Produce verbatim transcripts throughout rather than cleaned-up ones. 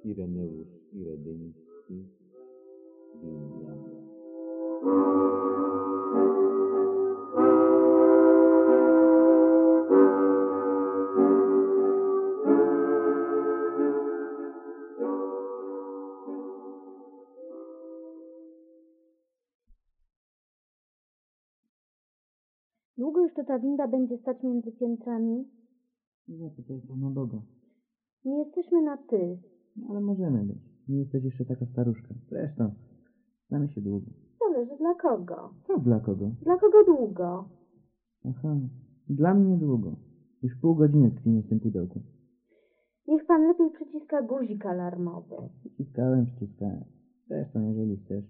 Ireneusz Iredyński, William. Długo jeszcze ta winda będzie stać między piętrami? Nie, to jest Pana Boga. Nie jesteśmy na ty. No, ale możemy być. Nie jesteś jeszcze taka staruszka. Zresztą, znamy się długo. Zależy dla kogo. Co dla kogo? Dla kogo długo? Aha, dla mnie długo. Już pół godziny tkwimy w tym pudełku. Niech pan lepiej przyciska guzik alarmowy. Przyciskałem, przyciskałem. Zresztą, jeżeli chcesz.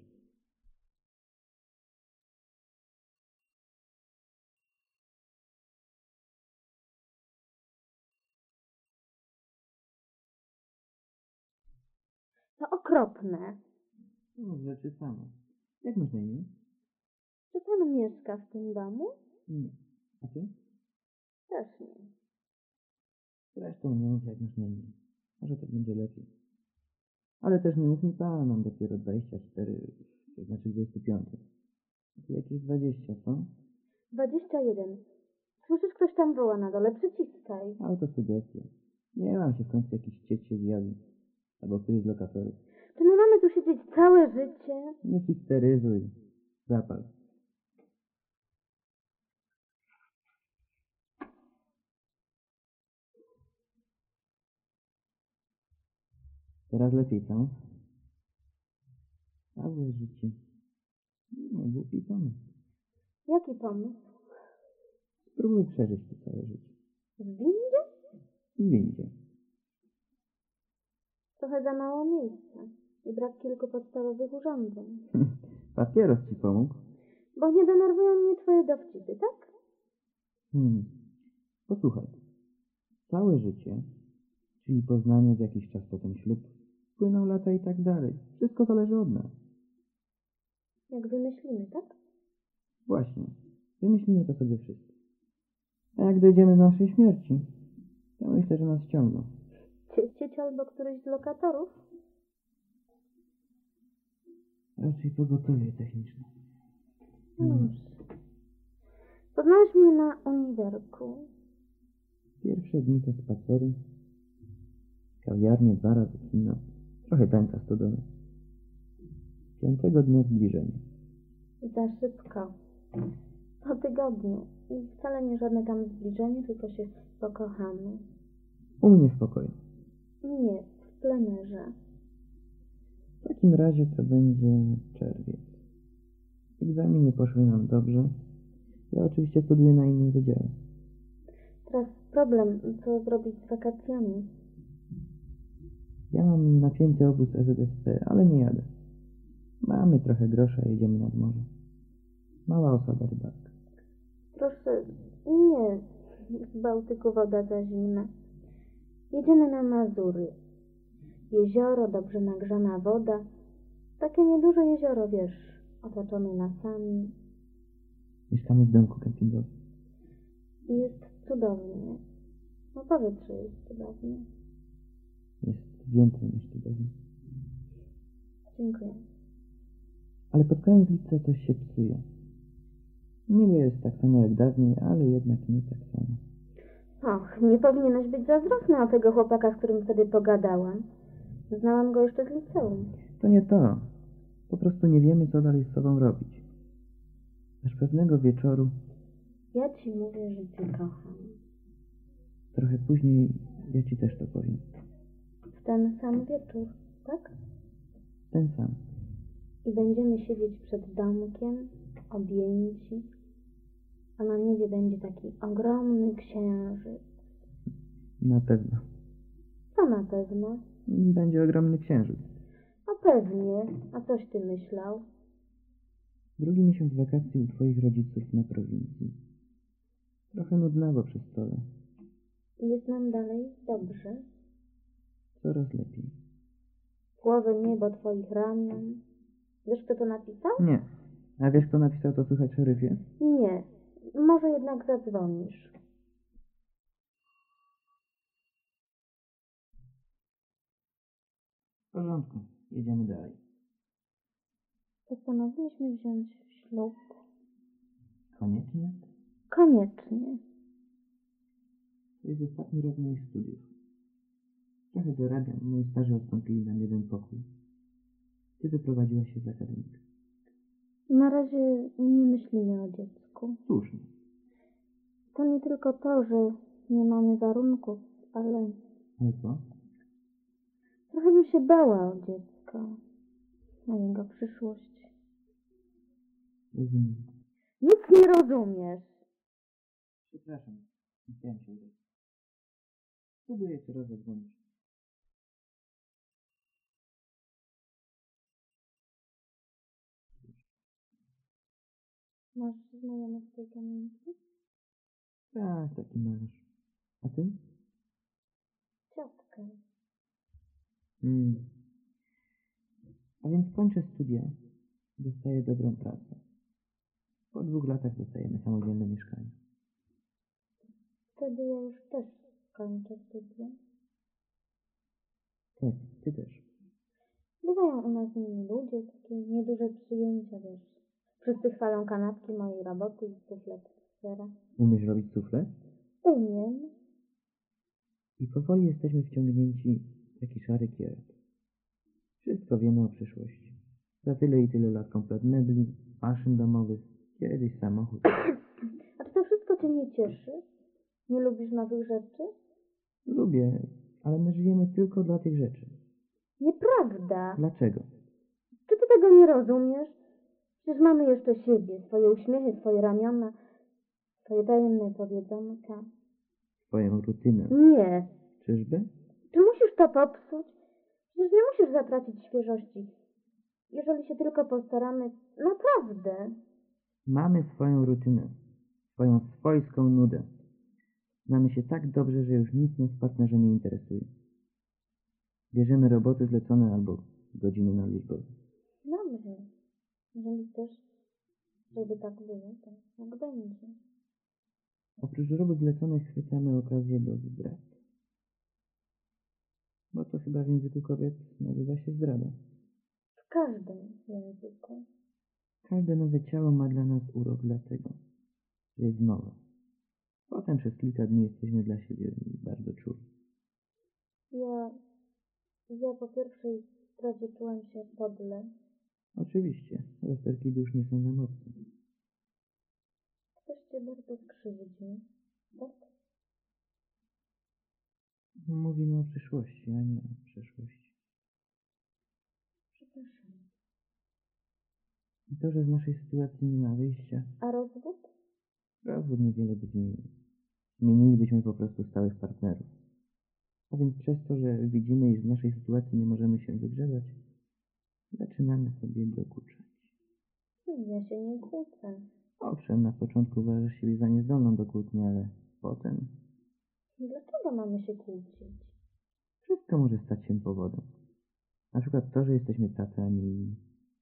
To okropne. No, rzeczy same. Jak masz na imię? Czy pan mieszka w tym domu? Nie. A ty? Też nie. Zresztą nie mów, jak masz na imię. Może tak będzie lepiej. Ale też nie mów mi pan, mam dopiero dwadzieścia cztery, to znaczy dwadzieścia pięć. A ty jakieś dwadzieścia, co? Dwadzieścia jeden. Słyszysz, ktoś tam woła na dole. Przyciskaj. Autosugestia. Nie mam się w końcu jakiś cieć się zjawi. Albo któryś z lokatorów. Czy my mamy tu siedzieć całe życie? Nie histeryzuj. Zapal. Teraz lepiej, co? Całe życie. Nie, głupi pomysł. Jaki pomysł? Spróbuj przeżyć to całe życie. W windzie? I windzie. Trochę za mało miejsca. I brak kilku podstawowych urządzeń. Papieros ci pomógł? Bo nie denerwują mnie twoje dowcipy, tak? Hmm. Posłuchaj. Całe życie, czyli poznanie, w jakiś czas potem ślub, płyną lata i tak dalej. Wszystko zależy od nas. Jak wymyślimy, tak? Właśnie. Wymyślimy to sobie wszyscy. A jak dojdziemy do naszej śmierci, to myślę, że nas ściągną. Ciecieć albo któryś z lokatorów? Raczej pogotowie techniczne. No dobrze. Poznałeś mnie na uniwerku. Pierwsze dni to spacery, kawiarnie, dwa razy kino, trochę tańca stodoły. Piątego dnia zbliżenie. Za szybko. Po tygodniu. I wcale nie żadne tam zbliżenie, tylko się pokochamy. U mnie w pokoju. Nie, w plenerze. W takim razie to będzie czerwiec. Egzaminy poszły nam dobrze. Ja oczywiście studiuję na innym wydziale. Teraz problem, co zrobić z wakacjami. Ja mam napięty obóz E Z S P, ale nie jadę. Mamy trochę grosza, jedziemy nad morze. Mała osada rybacka. Proszę, nie, w Bałtyku woda za zimna. Jedziemy na Mazury. Jezioro, dobrze nagrzana woda. Takie nieduże jezioro, wiesz, otoczone lasami. Mieszkamy w domku kempingowym. I jest cudownie. No powietrze jest cudownie. Jest więcej niż cudownie. Dziękuję. Ale pod koniec lipca coś się psuje. Niby jest tak samo jak dawniej, ale jednak nie tak samo. Och, nie powinieneś być zazdrosny o tego chłopaka, z którym wtedy pogadałam. Znałam go jeszcze z liceum. To nie to. Po prostu nie wiemy, co dalej z sobą robić. Aż pewnego wieczoru, Ja ci mówię, że cię kocham. trochę później, ja ci też to powiem. W ten sam wieczór, tak? Ten sam. I będziemy siedzieć przed domkiem, objęci, a na niebie będzie taki ogromny księżyc. Na pewno. Co na pewno? Będzie ogromny księżyc. No pewnie. A coś ty myślał? Drugi miesiąc wakacji u twoich rodziców na prowincji. Trochę nudnawo przy stole. I jest nam dalej dobrze. Coraz lepiej. Głowę niebo twoich ramion. Wiesz, kto to napisał? Nie. A wiesz, kto napisał to, słuchaj, szeryfie? Nie. Może jednak zadzwonisz. W porządku, jedziemy dalej. Postanowiliśmy wziąć ślub. Koniecznie? Koniecznie. To jest ostatni rok moich studiów. Trochę dorabiam, moi starzy odstąpili nam jeden pokój. Ty wyprowadziłaś się z akademika. Na razie nie myślimy o dziecku. Słusznie. To nie tylko to, że nie mamy warunków, ale Ale co? trochę bym się bała o dziecko, o jego przyszłość. Rozumiem. Nic nie rozumiesz. Przepraszam, nie chciałem się udać. Spróbuję jeszcze raz zadzwonić. Masz znajomych w tej kamienicy? Tak, taki malarz. A ty? Ciotkę. Mm. A więc kończę studia. Dostaję dobrą pracę. Po dwóch latach dostajemy samodzielne mieszkanie. Wtedy ja już też kończę studia. Tak, ty też. Bywają u nas inni ludzie, takie nieduże przyjęcia, wiesz. Wszyscy chwalą kanapki mojej roboty i suflet z sera. Umiesz robić sufle? Umiem. I powoli jesteśmy wciągnięci w taki szary kierat. Wszystko wiemy o przyszłości. Za tyle i tyle lat komplet mebli, maszyn domowych, kiedyś samochód. A czy to wszystko cię nie cieszy? Nie lubisz nowych rzeczy? Lubię, ale my żyjemy tylko dla tych rzeczy. Nieprawda. Dlaczego? Czy ty tego nie rozumiesz? Przecież mamy jeszcze siebie, swoje uśmiechy, swoje ramiona, swoje tajemne powiedzonka. Swoją rutynę. Nie. Czyżby? Czy musisz to popsuć? Przecież nie musisz zatracić świeżości. Jeżeli się tylko postaramy, naprawdę. Mamy swoją rutynę. Swoją swojską nudę. Znamy się tak dobrze, że już nic nas w partnerze nie interesuje. Bierzemy roboty zlecone albo godziny na liczbowe. Dobrze. Jeżeli chcesz, żeby tak było, to tak będzie. Oprócz robót zleconych chwytamy okazję do zdrad. Bo to chyba w języku kobiet nazywa się zdrada. W każdym języku. Każde nowe ciało ma dla nas urok dlatego, że jest nowe. Potem przez kilka dni jesteśmy dla siebie bardzo czuli. Ja, ja po pierwszej zdradzie czułam się podle. Oczywiście, rozterki dusz nie są nam obce. Ktoś cię bardzo skrzywdził, tak? Mówimy o przyszłości, a nie o przeszłości. Przepraszam. I to, że z naszej sytuacji nie ma wyjścia, A rozwód? rozwód niewiele by zmienił. Zmienilibyśmy po prostu stałych partnerów. A więc przez to, że widzimy, iż z naszej sytuacji nie możemy się wygrzebać, zaczynamy sobie dokuczać. Ja się nie kłócę. Owszem, na początku uważasz siebie za niezdolną do kłótni, ale potem Dlaczego mamy się kłócić? wszystko może stać się powodem. Na przykład to, że jesteśmy tacy, a nie inni.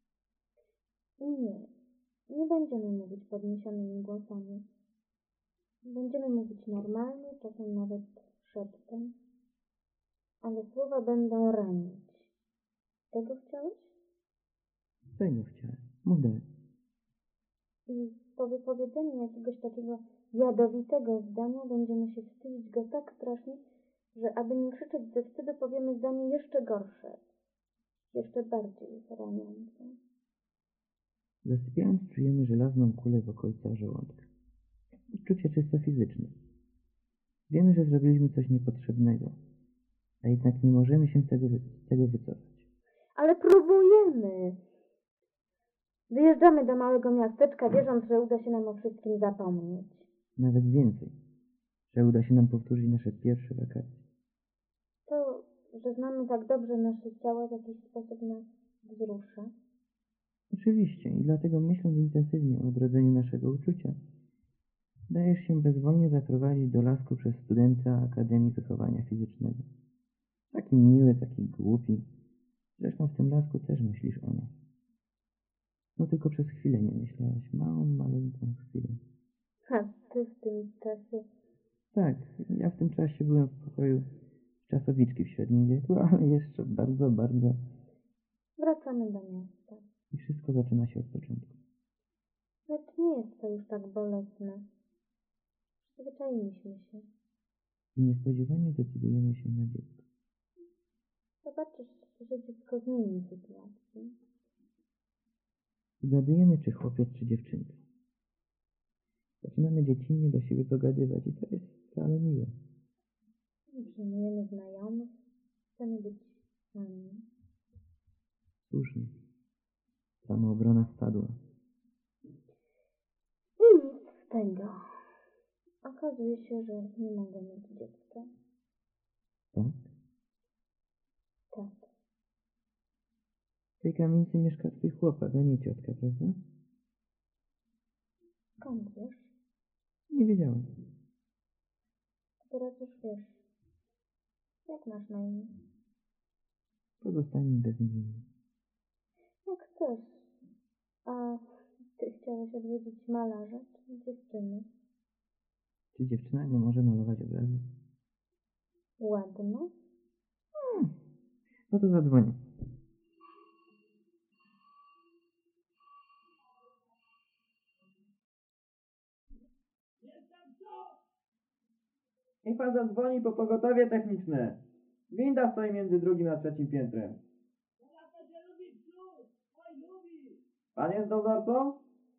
Nie. Nie będziemy mówić podniesionymi głosami. Będziemy mówić normalnie, czasem nawet szeptem. Ale słowa będą ranić. Tego chciałeś? Tego chciałem. Mów dalej. I po wypowiedzeniu jakiegoś takiego jadowitego zdania będziemy się wstydzić go tak strasznie, że aby nie krzyczeć ze wstydu, powiemy zdanie jeszcze gorsze. Jeszcze bardziej raniące. Zasypiając czujemy żelazną kulę w okolicach żołądka. Odczucie czysto fizyczne. Wiemy, że zrobiliśmy coś niepotrzebnego, a jednak nie możemy się z tego, z tego wycofać. Ale próbujemy. Wyjeżdżamy do małego miasteczka, wierząc, że uda się nam o wszystkim zapomnieć. Nawet więcej, że uda się nam powtórzyć nasze pierwsze wakacje. To, że znamy tak dobrze nasze ciała, w jakiś sposób nas wzrusza. Oczywiście i dlatego myśląc intensywnie o odrodzeniu naszego uczucia, dajesz się bezwolnie zaprowadzić do lasku przez studenta Akademii Wychowania Fizycznego. Taki miły, taki głupi. Zresztą w tym lasku też myślisz o nas. No tylko przez chwilę nie myślałaś. Małą, maleńką chwilę. A ty w tym czasie... Tak, ja w tym czasie byłem w pokoju czasowiczki w średnim wieku, ale jeszcze bardzo, bardzo... Wracamy do miasta. I wszystko zaczyna się od początku. Lecz nie jest to już tak bolesne. Przyzwyczailiśmy się. I niespodziewanie decydujemy się na dziecko. Zobaczysz, że dziecko zmieni sytuację. Zgadujemy, czy chłopiec, czy dziewczynka. Zaczynamy dziecinnie do siebie dogadywać i to jest wcale miłe. Przyjmujemy znajomych. Chcemy być sami. Słusznie. Samoobrona spadła. I nic z tego. Okazuje się, że nie mogę mieć dziecka. Tak? Tak. W tej kamienicy mieszka twój chłopak, a nie ciotka, prawda? Skąd wiesz? Nie wiedziałem. Teraz już wiesz. Jak masz na imię? Pozostańmy bez imienia. Jak chcesz. A ty chciałeś odwiedzić malarza czy dziewczyny? Czy dziewczyna nie może malować obrazy? Ładno? Hmm. No to zadzwonię. Niech pan zadzwoni po pogotowie techniczne. Winda stoi między drugim a trzecim piętrem. Pan jest dozorcą?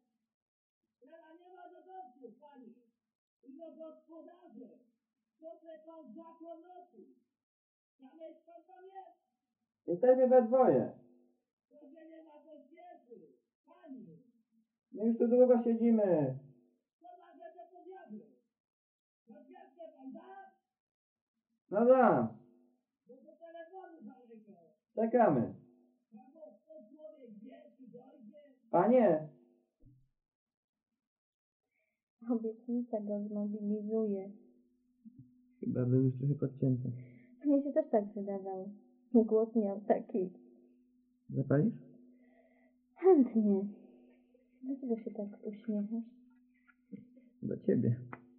Jesteśmy we dwoje. My już tu długo siedzimy. No da. Czekamy. Panie. Obietnica go zmobilizuje. Chyba był już trochę podcięty. Mnie się też tak wydawało. Głos miał taki. Zapalisz? Chętnie. Dlaczego się tak uśmiechasz? Do ciebie.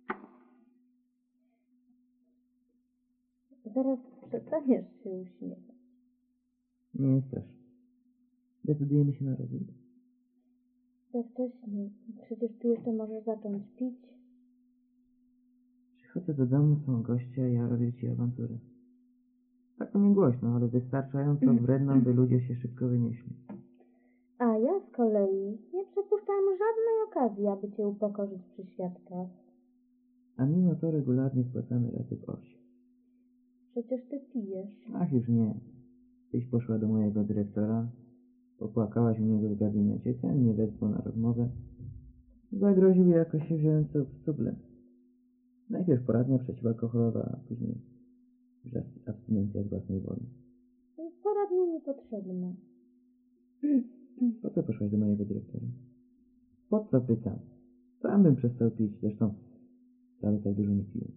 Zaraz przestaniesz się uśmiechać. Nie jest też. Decydujemy się na rozwód. Za wcześnie. Przecież ty jeszcze możesz zacząć pić. Przychodzę do domu, są goście, a ja robię ci awanturę. Tak to nie głośno, ale wystarczająco wredną, by ludzie się szybko wynieśli. A ja z kolei nie przepuszczam żadnej okazji, aby cię upokorzyć przy świadkach. A mimo to regularnie spłacamy raty w osi. Przecież ty pijesz. Ach, już nie. Tyś poszła do mojego dyrektora, popłakałaś u niego w gabinecie, ten nie wezwał na rozmowę. Zagroził jakoś się wziąłem w stuble. Najpierw poradnia przeciwalkoholowa, a później już abstynencja z własnej woli. Poradnie niepotrzebne. Po co poszłaś do mojego dyrektora? Po co pytam? Sam bym przestał pić, zresztą wcale tak dużo nie piłem.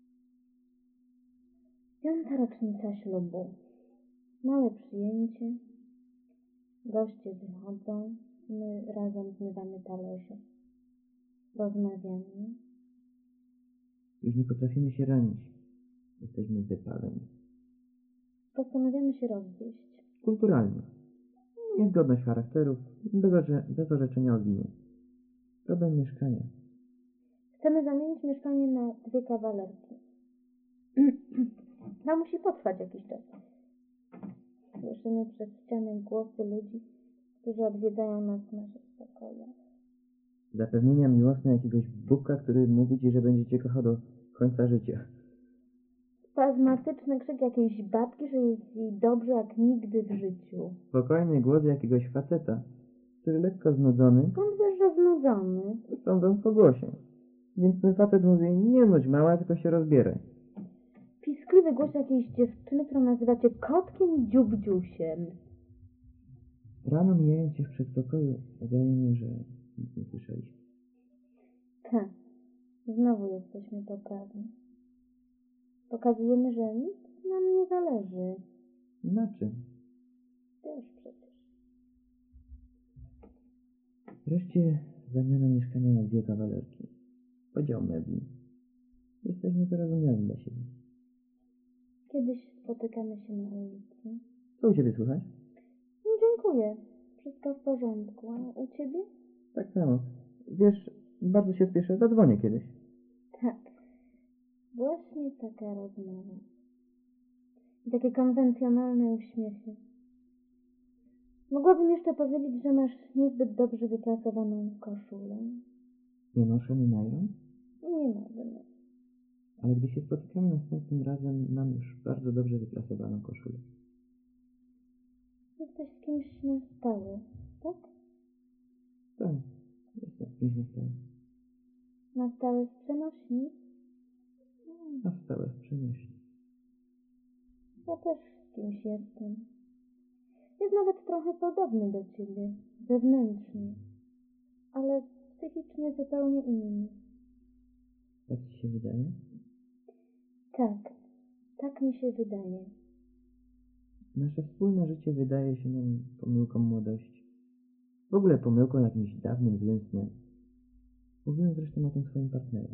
Piąta rocznica ślubu. Małe przyjęcie. Goście wychodzą. My razem zmywamy talerze. Rozmawiamy. Już nie potrafimy się ranić. Jesteśmy wypaleni. Postanawiamy się rozwieść. Kulturalnie. Niezgodność charakterów, bez, orze bez orzeczenia o winie. Problem mieszkania. Chcemy zamienić mieszkanie na dwie kawalerki. To musi potrwać jakiś czas. Słyszymy przez ścianę głosy ludzi, którzy odwiedzają nas w naszych pokojach. Zapewnienia miłosne jakiegoś Bóbka, który mówi ci, że będzie cię kochał do końca życia. Spazmatyczny krzyk jakiejś babki, że jest jej dobrze jak nigdy w życiu. Spokojny głos jakiegoś faceta, który lekko znudzony, Skąd wiesz, że znudzony? sądzą po głosie. Więc ten facet mówi, nie nudź mała, tylko się rozbieraj. Piskliwy głos jakiejś dziewczyny, którą nazywacie kotkiem i dziubdziusiem. Rano mijając się w przedpokoju, udajemy, że nic nie słyszeliśmy. Tak, znowu jesteśmy poprawni. Pokazujemy, że nic nam nie zależy. Na czym? Wiesz przecież. Wreszcie zamiana mieszkania na dwie kawalerki. Podział mebli. Jesteśmy wyrozumiali dla siebie. Kiedyś spotykamy się na ulicy. Co u ciebie słychać? No, dziękuję. Wszystko w porządku. A u ciebie? Tak samo. Wiesz, bardzo się spieszę, zadzwonię kiedyś. Tak. Właśnie taka rozmowa. I takie konwencjonalne uśmiechy. Mogłabym jeszcze powiedzieć, że masz niezbyt dobrze wypracowaną koszulę. Nie noszę mi najron? Nie mogę. Ale gdy się spotykamy następnym razem, mam już bardzo dobrze wyprasowaną koszulę. Jesteś z kimś na stałe, tak? Tak, jestem z kimś na stałe. Na stałe z przenośni? Na stałe w przenośni. Ja też z kimś jestem. Jest nawet trochę podobny do ciebie, zewnętrznie, ale psychicznie zupełnie inny. Tak ci się wydaje? Tak, tak mi się wydaje. Nasze wspólne życie wydaje się nam pomyłką młodości. W ogóle pomyłką jakimś dawnym, złym snem. Mówiłem zresztą o tym swoim partnerze.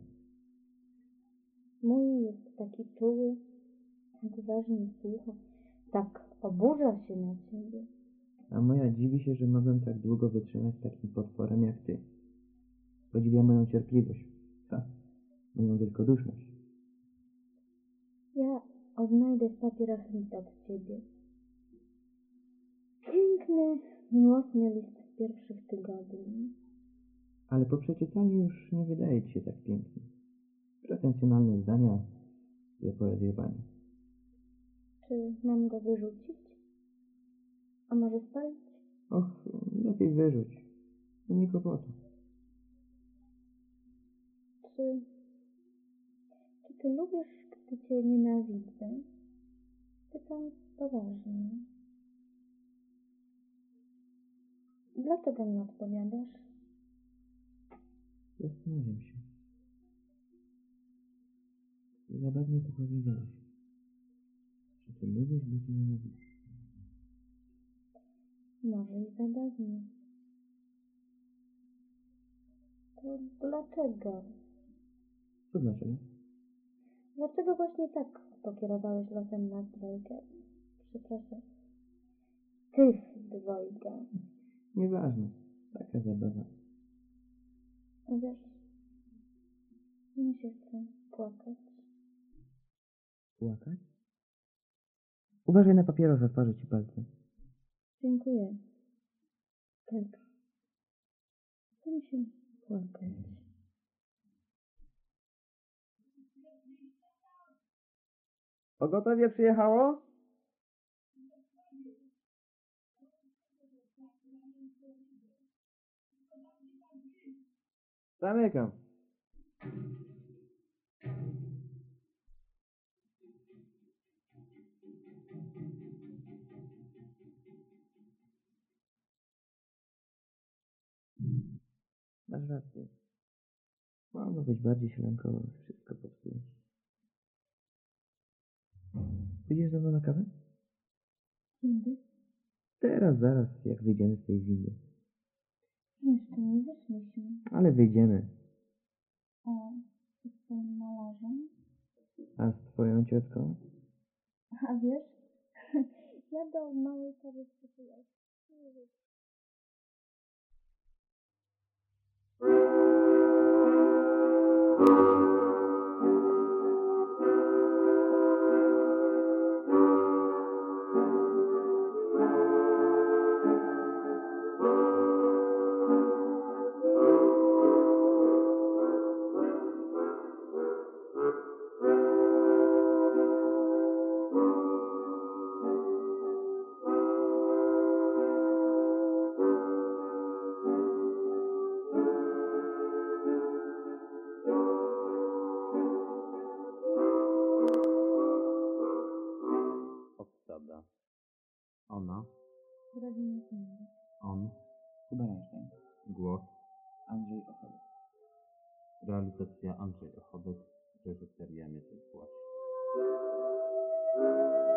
Mój jest taki czuły, tak uważnie słucha, tak oburza się na ciebie. A moja dziwi się, że mogłem tak długo wytrzymać z takim potworem jak ty. Podziwia moją cierpliwość. Ha, moją wielkoduszność. Ja odnajdę w papierach list od ciebie. Piękny, miłosny list z pierwszych tygodni. Ale po przeczytaniu już nie wydaje ci się tak piękny. Pretensjonalne zdania, je poezję pani. Czy mam go wyrzucić? A może spalić? Och, lepiej wyrzuć. To nie kłopotu. Czy, czy ty lubisz, gdy cię nienawidzę? Pytam poważnie. Dlaczego nie odpowiadasz? Zastanawiam się. Zabawnie to powiedziałeś. Czy ty lubisz, gdy cię nienawidzę? Może i zabawnie. To dlaczego? Co dlaczego? Dlaczego właśnie tak pokierowałeś losem nas dwojga? Przepraszam. Tych dwojga. Nieważne. Taka zabawa. A wiesz, mi się chce płakać. Płakać? Uważaj na papierosa, sparzy ci palce. Dziękuję. Tak. Chce mi się płakać. Pogotowie przyjechało? Zamykam. Masz rację. Mogło być bardziej sielankowo, wszystko popsułeś. Pójdziesz ze mną na kawę? Kiedy? Teraz, zaraz, jak wyjdziemy z tej windy. Jeszcze nie wyszliśmy. Ale wyjdziemy. A z twoim malarzem? A z twoją ciotką? A wiesz, ja do małej kawy przytuję. Obsada. Ona, Brawimy zęby. on, Kuba Reinstein. głos, Andrzej Ochobek. realizacja Andrzej Ochobek, reżyseria Mieczysław.